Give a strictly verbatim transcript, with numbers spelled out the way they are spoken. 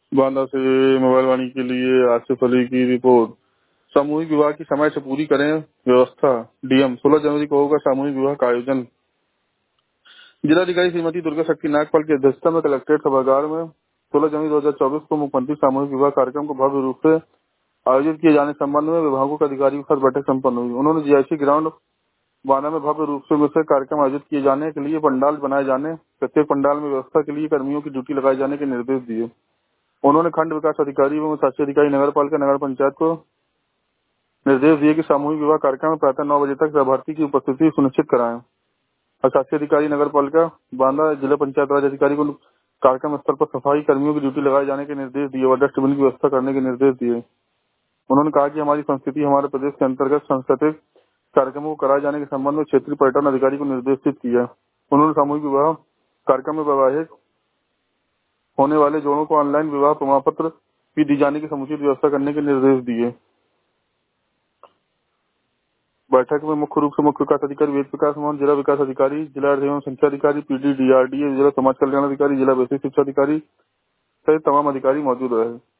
बांदा से मोबाइल वाणी के लिए आसिफ अली की रिपोर्ट। सामूहिक विवाह की समय से पूरी करें व्यवस्था। डीएम सोलह जनवरी को होगा सामूहिक विवाह का आयोजन। जिलाधिकारी श्रीमती दुर्गा शक्ति नागपाल की अध्यक्षता में कलेक्ट्रेट सभागार में सोलह जनवरी दो हजार चौबीस को मुख्यमंत्री सामूहिक विवाह कार्यक्रम को भव्य रूप से आयोजित किए जाने संबंध में विभागों के अधिकारियों के साथ बैठक संपन्न हुई। उन्होंने जीआईसी ग्राउंड बांदा में भव्य रूप से विषय कार्यक्रम आयोजित किए जाने के लिए पंडाल बनाए जाने, प्रत्येक पंडाल में व्यवस्था के लिए कर्मियों की ड्यूटी लगाए जाने के निर्देश दिए। उन्होंने खंड विकास अधिकारी एवं शासी अधिकारी नगर पालिका नगर पंचायत को निर्देश दिए कि सामूहिक विवाह कार्यक्रम में प्रातः नौ बजे तक लाभार्थी की उपस्थिति सुनिश्चित कराएं। शासी अधिकारी नगर पालिका बांदा जिला पंचायत राज अधिकारी को कार्यक्रम स्थल पर सफाई कर्मियों की ड्यूटी लगाए जाने के निर्देश दिए और डस्टबिन की व्यवस्था करने के निर्देश दिए। उन्होंने कहा कि हमारी संस्कृति हमारे प्रदेश के अंतर्गत सांस्कृतिक कार्यक्रमों को कराए जाने के संबंध में क्षेत्रीय पर्यटन अधिकारी को निर्देशित किया। उन्होंने सामूहिक विवाह कार्यक्रम में वैवाहिक होने वाले जोड़ों को ऑनलाइन विवाह प्रमाण पत्र भी दी जाने की समुचित व्यवस्था करने के निर्देश दिए। बैठक में मुख्य रूप से मुख्य विकास अधिकारी वेद प्रकाश मोहन, जिला विकास अधिकारी, जिला एवं संख्या अधिकारी, पीडी, डीआरडीए, जिला समाज कल्याण अधिकारी, जिला बेसिक शिक्षा अधिकारी सहित तमाम अधिकारी मौजूद रहे।